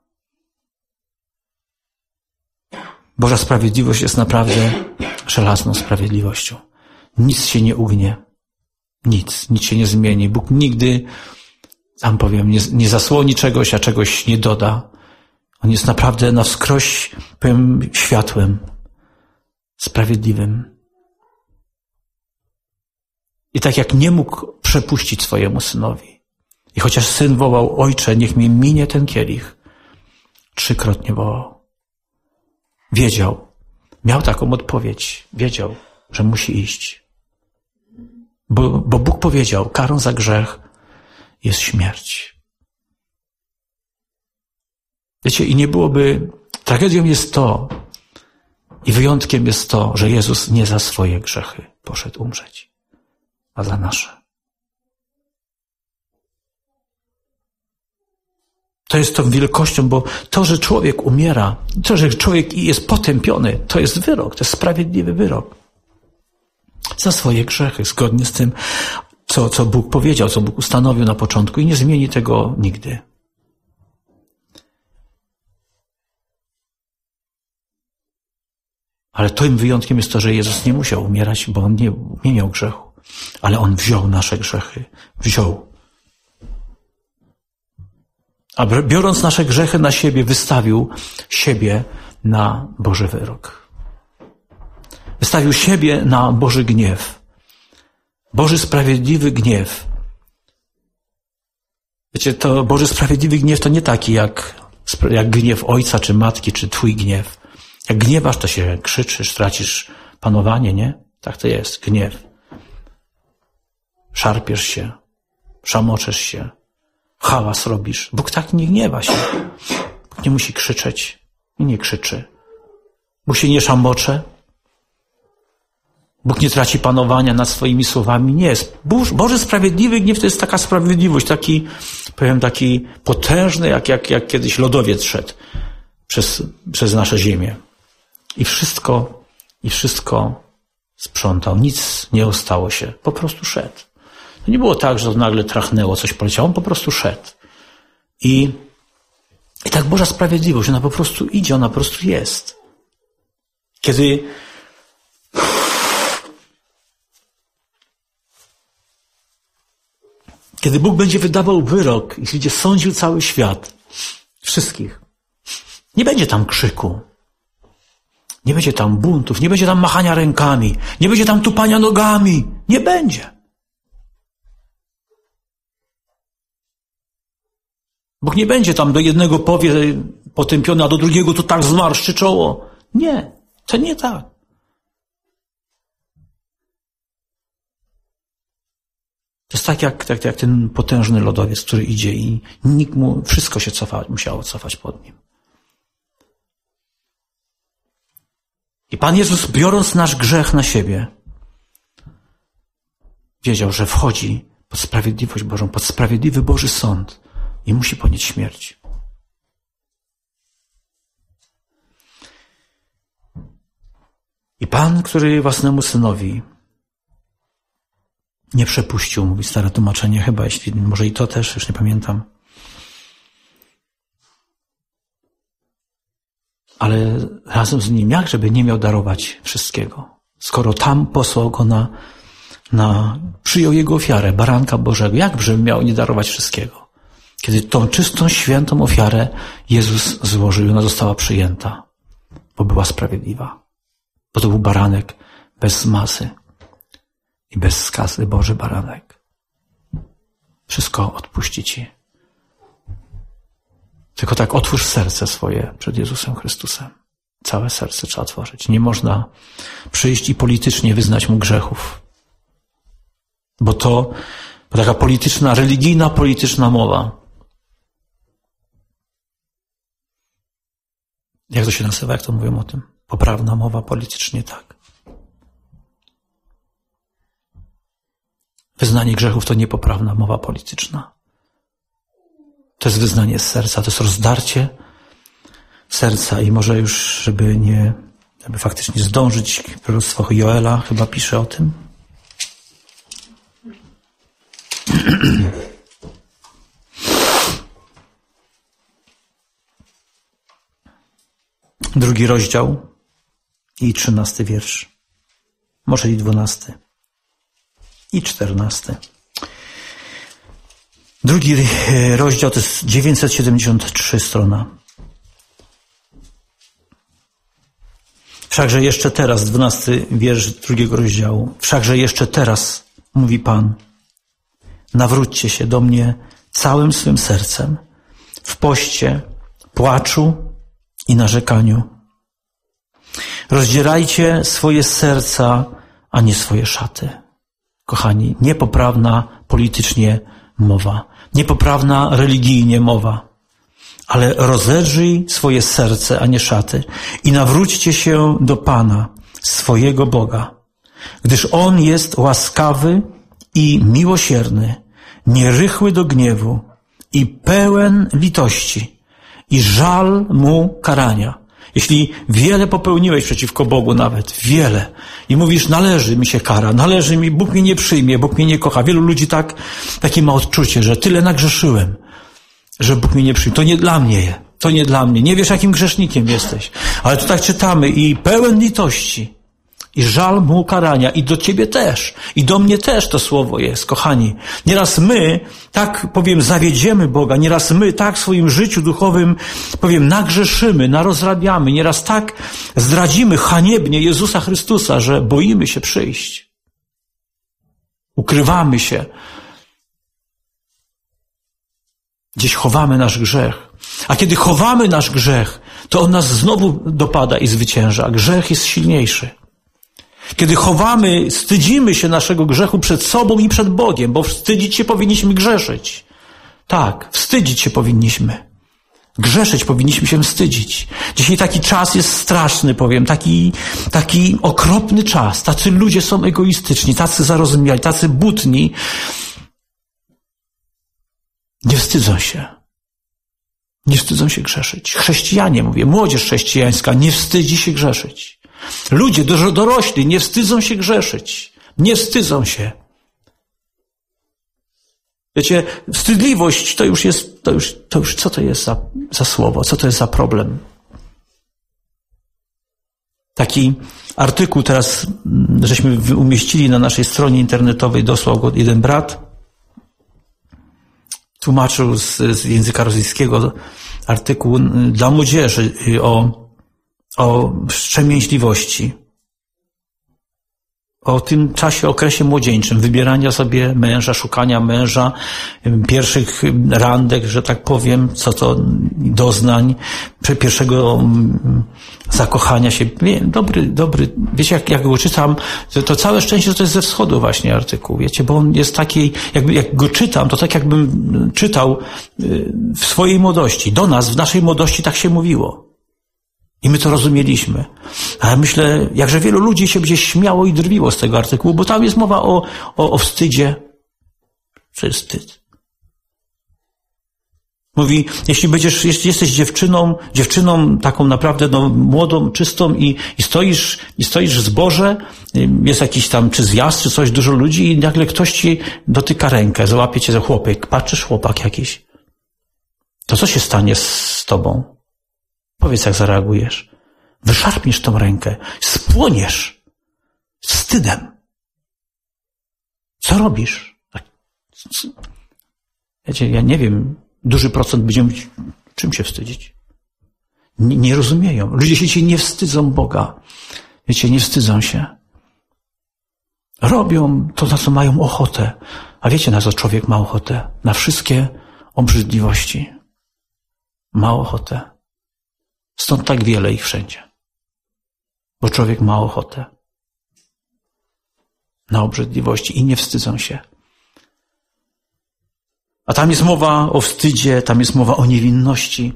Boża sprawiedliwość jest naprawdę żelazną sprawiedliwością. Nic się nie ugnie. Nic, nic się nie zmieni. Bóg nigdy tam powiem, nie, nie zasłoni czegoś, a czegoś nie doda. On jest naprawdę na wskroś, powiem, światłem, sprawiedliwym. I tak jak nie mógł przepuścić swojemu synowi. I chociaż syn wołał, ojcze, niech mi minie ten kielich, trzykrotnie wołał. Wiedział, miał taką odpowiedź, wiedział, że musi iść. Bo, bo Bóg powiedział, karą za grzech jest śmierć. Wiecie, i nie byłoby, tragedią jest to, i wyjątkiem jest to, że Jezus nie za swoje grzechy poszedł umrzeć, a za nasze. To jest tą wielkością, bo to, że człowiek umiera, to, że człowiek jest potępiony, to jest wyrok, to jest sprawiedliwy wyrok. Za swoje grzechy, zgodnie z tym, co, co Bóg powiedział, co Bóg ustanowił na początku i nie zmieni tego nigdy. Ale tym wyjątkiem jest to, że Jezus nie musiał umierać, bo On nie, nie miał grzechu. Ale On wziął nasze grzechy. Wziął. A biorąc nasze grzechy na siebie, wystawił siebie na Boży wyrok. Wystawił siebie na Boży gniew. Boży sprawiedliwy gniew. Wiecie, to Boży sprawiedliwy gniew to nie taki jak, jak gniew ojca, czy matki, czy twój gniew. Jak gniewasz, to się krzyczysz, tracisz panowanie, nie? Tak to jest, gniew. Szarpiesz się, szamoczesz się, hałas robisz. Bóg tak nie gniewa się. Bóg nie musi krzyczeć i nie krzyczy. Bóg się nie szamocze. Bóg nie traci panowania nad swoimi słowami. Nie jest. Boży sprawiedliwy gniew to jest taka sprawiedliwość, taki, powiem, taki potężny, jak, jak, jak kiedyś lodowiec szedł przez, przez nasze ziemię. I wszystko, i wszystko sprzątał. Nic nie ostało się. Po prostu szedł. To nie było tak, że to nagle trachnęło, coś poleciało. On po prostu szedł. I, i tak Boża sprawiedliwość, ona po prostu idzie, ona po prostu jest. Kiedy Kiedy Bóg będzie wydawał wyrok i będzie sądził cały świat, wszystkich, nie będzie tam krzyku, nie będzie tam buntów, nie będzie tam machania rękami, nie będzie tam tupania nogami, nie będzie. Bóg nie będzie tam do jednego powie potępiony, a do drugiego to tak zmarszczy czoło. Nie, to nie tak. To jest tak jak, tak jak ten potężny lodowiec, który idzie i nikt mu, wszystko się cofa, musiało cofać pod nim. I Pan Jezus, biorąc nasz grzech na siebie, wiedział, że wchodzi pod sprawiedliwość Bożą, pod sprawiedliwy Boży sąd i musi ponieść śmierć. I Pan, który własnemu synowi nie przepuścił, mówi stare tłumaczenie chyba, jeśli może i to też, już nie pamiętam. Ale razem z nim, jak żeby nie miał darować wszystkiego? Skoro tam posłał go na, na przyjął jego ofiarę, baranka Bożego, jak żeby miał nie darować wszystkiego? Kiedy tą czystą, świętą ofiarę Jezus złożył i ona została przyjęta, bo była sprawiedliwa. Bo to był baranek bez zmazy i bez skazy, Boży baranek. Wszystko odpuści ci. Tylko tak otwórz serce swoje przed Jezusem Chrystusem. Całe serce trzeba otworzyć. Nie można przyjść i politycznie wyznać Mu grzechów. Bo to bo taka polityczna, religijna, polityczna mowa. Jak to się nazywa, jak to mówią o tym? Poprawna mowa politycznie, tak. Wyznanie grzechów to niepoprawna mowa polityczna. To jest wyznanie z serca, to jest rozdarcie serca i może już, żeby nie, żeby faktycznie zdążyć, proroctwo Joela chyba pisze o tym. Drugi rozdział i trzynasty wiersz. Może i dwunasty. I czternasty. Drugi rozdział to jest dziewięćset siedemdziesiąt trzy strona. Wszakże jeszcze teraz, dwunasty wiersz drugiego rozdziału. Wszakże jeszcze teraz, mówi Pan, nawróćcie się do mnie całym swym sercem, w poście, płaczu i narzekaniu. Rozdzierajcie swoje serca, a nie swoje szaty. Kochani, niepoprawna politycznie mowa, niepoprawna religijnie mowa, ale rozedrzyj swoje serce, a nie szaty i nawróćcie się do Pana, swojego Boga, gdyż On jest łaskawy i miłosierny, nierychły do gniewu i pełen litości i żal Mu karania. Jeśli wiele popełniłeś przeciwko Bogu nawet, wiele, i mówisz, należy mi się kara, należy mi, Bóg mnie nie przyjmie, Bóg mnie nie kocha. Wielu ludzi tak, takie ma odczucie, że tyle nagrzeszyłem, że Bóg mnie nie przyjmie. To nie dla mnie, to nie dla mnie. Nie wiesz, jakim grzesznikiem jesteś. Ale tu tak czytamy i pełen litości i żal Mu karania i do ciebie też, i do mnie też to słowo jest, kochani. Nieraz my, tak powiem, zawiedziemy Boga, nieraz my tak w swoim życiu duchowym, powiem, nagrzeszymy, narozrabiamy, nieraz tak zdradzimy haniebnie Jezusa Chrystusa, że boimy się przyjść. Ukrywamy się. Gdzieś chowamy nasz grzech. A kiedy chowamy nasz grzech, to on nas znowu dopada i zwycięża. Grzech jest silniejszy. Kiedy chowamy, wstydzimy się naszego grzechu przed sobą i przed Bogiem, bo wstydzić się powinniśmy grzeszyć. Tak, wstydzić się powinniśmy. Grzeszyć powinniśmy się wstydzić. Dzisiaj taki czas jest straszny, powiem, taki, taki okropny czas. Tacy ludzie są egoistyczni, tacy zarozumiali, tacy butni. Nie wstydzą się. Nie wstydzą się grzeszyć. Chrześcijanie, mówię, młodzież chrześcijańska nie wstydzi się grzeszyć. Ludzie dorośli nie wstydzą się grzeszyć. Nie wstydzą się. Wiecie, wstydliwość to już jest, to już, to już co to jest za, za słowo? Co to jest za problem? Taki artykuł teraz, żeśmy umieścili na naszej stronie internetowej, dosłał go jeden brat. Tłumaczył z, z języka rosyjskiego artykuł dla młodzieży o, o wstrzemięźliwości. O tym czasie, okresie młodzieńczym, wybierania sobie męża, szukania męża, pierwszych randek, że tak powiem, co to doznań, pierwszego zakochania się. Dobry, dobry, wiecie, jak, jak go czytam, to, to całe szczęście to jest ze wschodu właśnie artykuł, wiecie, bo on jest taki, jakby, jak go czytam, to tak jakbym czytał w swojej młodości. Do nas, w naszej młodości tak się mówiło. I my to rozumieliśmy. Ale myślę, jakże wielu ludzi się gdzieś śmiało i drwiło z tego artykułu, bo tam jest mowa o, o, o wstydzie. Co jest wstyd? Mówi, jeśli będziesz, jeśli jesteś dziewczyną, dziewczyną taką naprawdę no, młodą, czystą i, i stoisz, i stoisz w zborze, jest jakiś tam, czy zjazd, czy coś, dużo ludzi i nagle ktoś ci dotyka rękę, załapie cię za chłopek, patrzysz, chłopak jakiś. To co się stanie z tobą? Powiedz, jak zareagujesz. Wyszarpniesz tą rękę, spłoniesz wstydem. Co robisz? Wiecie, ja nie wiem, duży procent będzie mówić, czym się wstydzić. Nie, nie rozumieją. Ludzie się dzisiaj nie wstydzą Boga. Wiecie, nie wstydzą się. Robią to, na co mają ochotę. A wiecie, na co człowiek ma ochotę? Na wszystkie obrzydliwości. Ma ochotę. Stąd tak wiele ich wszędzie. Bo człowiek ma ochotę na obrzydliwości i nie wstydzą się. A tam jest mowa o wstydzie, tam jest mowa o niewinności.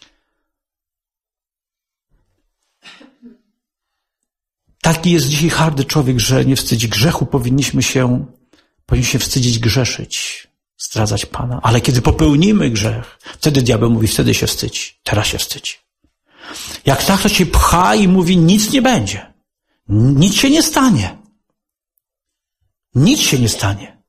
Taki jest dzisiaj hardy człowiek, że nie wstydzi grzechu. Powinniśmy się, powinniśmy się wstydzić grzeszyć, zdradzać Pana. Ale kiedy popełnimy grzech, wtedy diabeł mówi, wtedy się wstydź, teraz się wstydź. Jak tak, to się pcha i mówi, nic nie będzie. Nic się nie stanie. Nic się nie stanie.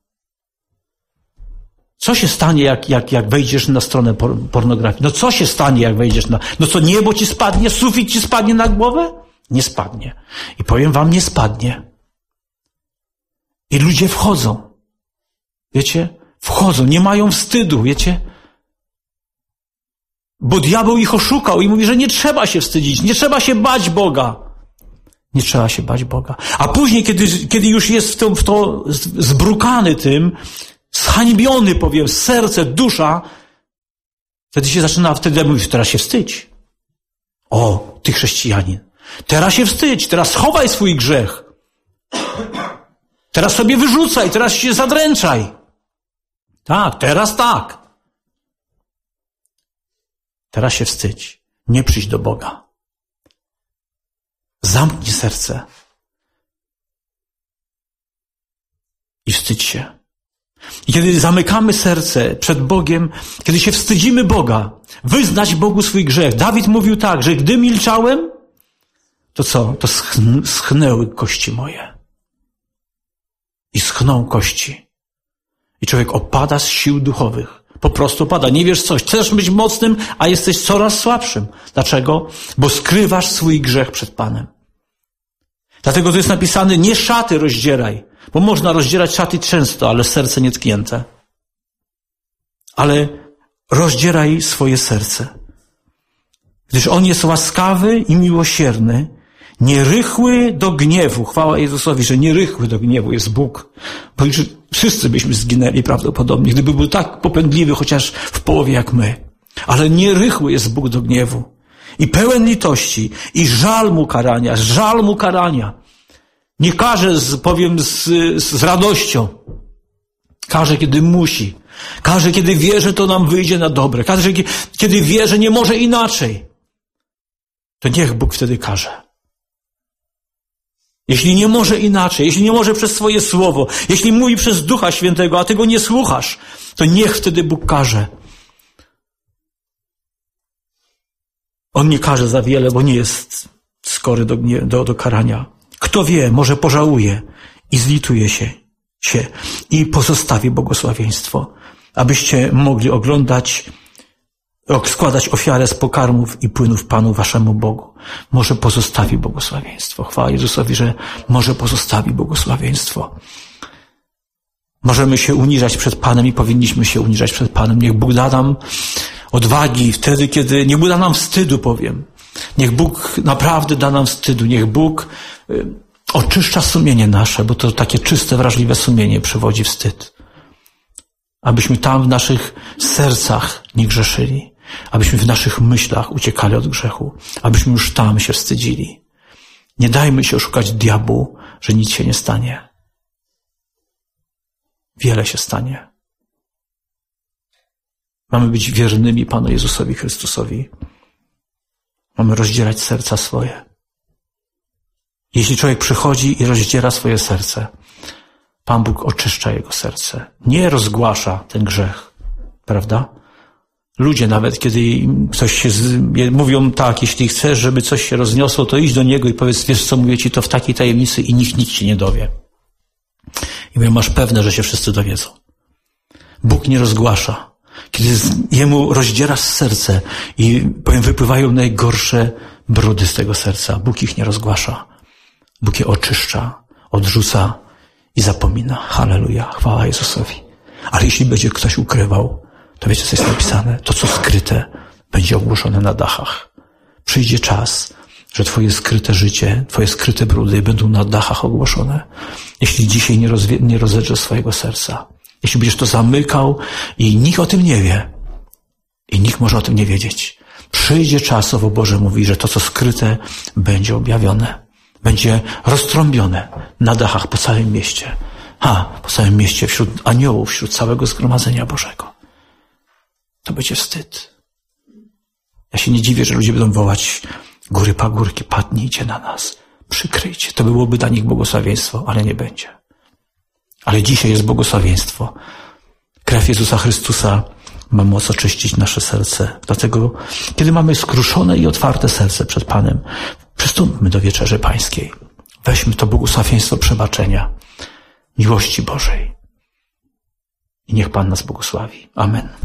Co się stanie, jak, jak, jak wejdziesz na stronę por- pornografii? No co się stanie, jak wejdziesz na... No co, niebo ci spadnie? Sufit ci spadnie na głowę? Nie spadnie. I powiem wam, nie spadnie. I ludzie wchodzą. Wiecie? Wchodzą, nie mają wstydu, wiecie? Bo diabeł ich oszukał i mówi, że nie trzeba się wstydzić, nie trzeba się bać Boga. Nie trzeba się bać Boga. A później, kiedy, kiedy już jest w to, w to zbrukany tym, zhańbiony, powiem, serce, dusza, wtedy się zaczyna, wtedy mówić, teraz się wstydź. O, ty chrześcijanin. Teraz się wstydź, teraz schowaj swój grzech. Teraz sobie wyrzucaj, teraz się zadręczaj. Tak, teraz tak. Teraz się wstydź. Nie przyjdź do Boga. Zamknij serce. I wstydź się. I kiedy zamykamy serce przed Bogiem, kiedy się wstydzimy Boga, wyznać Bogu swój grzech. Dawid mówił tak, że gdy milczałem, to co? To schn- schnęły kości moje. I schną kości. I człowiek opada z sił duchowych. Po prostu opada. Nie wiesz coś. Chcesz być mocnym, a jesteś coraz słabszym. Dlaczego? Bo skrywasz swój grzech przed Panem. Dlatego to jest napisane, nie szaty rozdzieraj. Bo można rozdzierać szaty często, ale serce nietknięte. Ale rozdzieraj swoje serce. Gdyż On jest łaskawy i miłosierny, nierychły do gniewu. Chwała Jezusowi, że nierychły do gniewu jest Bóg. Bo już wszyscy byśmy zginęli prawdopodobnie, gdyby był tak popędliwy, chociaż w połowie jak my. Ale nierychły jest Bóg do gniewu. I pełen litości, i żal mu karania, żal mu karania. Nie karze, z, powiem, z, z radością. Karze, kiedy musi. Karze, kiedy wie, że to nam wyjdzie na dobre. Karze, kiedy wie, że nie może inaczej. To niech Bóg wtedy karze. Jeśli nie może inaczej, jeśli nie może przez swoje słowo, jeśli mówi przez Ducha Świętego, a ty go nie słuchasz, to niech wtedy Bóg karze. On nie karze za wiele, bo nie jest skory do, do, do karania. Kto wie, może pożałuje i zlituje się, się i pozostawi błogosławieństwo, abyście mogli oglądać, składać ofiarę z pokarmów i płynów Panu waszemu Bogu. Może pozostawi błogosławieństwo. Chwała Jezusowi, że może pozostawi błogosławieństwo. Możemy się uniżać przed Panem i powinniśmy się uniżać przed Panem. Niech Bóg da nam odwagi wtedy, kiedy... Niech Bóg da nam wstydu, powiem. Niech Bóg naprawdę da nam wstydu. Niech Bóg y, oczyszcza sumienie nasze, bo to takie czyste, wrażliwe sumienie przywodzi wstyd. Abyśmy tam w naszych sercach nie grzeszyli. Abyśmy w naszych myślach uciekali od grzechu. Abyśmy już tam się wstydzili. Nie dajmy się oszukać diabłu, że nic się nie stanie. Wiele się stanie. Mamy być wiernymi Panu Jezusowi Chrystusowi. Mamy rozdzierać serca swoje. Jeśli człowiek przychodzi i rozdziera swoje serce, Pan Bóg oczyszcza jego serce. Nie rozgłasza ten grzech. Prawda? Ludzie nawet, kiedy im coś się... Z... Mówią tak, jeśli chcesz, żeby coś się rozniosło, to idź do Niego i powiedz, wiesz co, mówię Ci to w takiej tajemnicy i nikt nic Ci nie dowie. I mówię, masz pewne, że się wszyscy dowiedzą. Bóg nie rozgłasza. Kiedy Jemu rozdzierasz serce i powiem, wypływają najgorsze brudy z tego serca. Bóg ich nie rozgłasza. Bóg je oczyszcza, odrzuca i zapomina. Halleluja, chwała Jezusowi. Ale jeśli będzie ktoś ukrywał, to wiecie, co jest napisane? To, co skryte, będzie ogłoszone na dachach. Przyjdzie czas, że twoje skryte życie, twoje skryte brudy będą na dachach ogłoszone. Jeśli dzisiaj nie, rozwie, nie rozedrzesz swojego serca. Jeśli będziesz to zamykał i nikt o tym nie wie. I nikt może o tym nie wiedzieć. Przyjdzie czas, słowo Boże mówi, że to, co skryte, będzie objawione. Będzie roztrąbione na dachach po całym mieście. Ha, po całym mieście, wśród aniołów, wśród całego zgromadzenia Bożego. To będzie wstyd. Ja się nie dziwię, że ludzie będą wołać, góry pagórki, padnijcie na nas, przykryjcie. To byłoby dla nich błogosławieństwo, ale nie będzie. Ale dzisiaj jest błogosławieństwo. Krew Jezusa Chrystusa ma moc oczyścić nasze serce. Dlatego, kiedy mamy skruszone i otwarte serce przed Panem, przystąpmy do wieczerzy pańskiej. Weźmy to błogosławieństwo przebaczenia, miłości Bożej. I niech Pan nas błogosławi. Amen.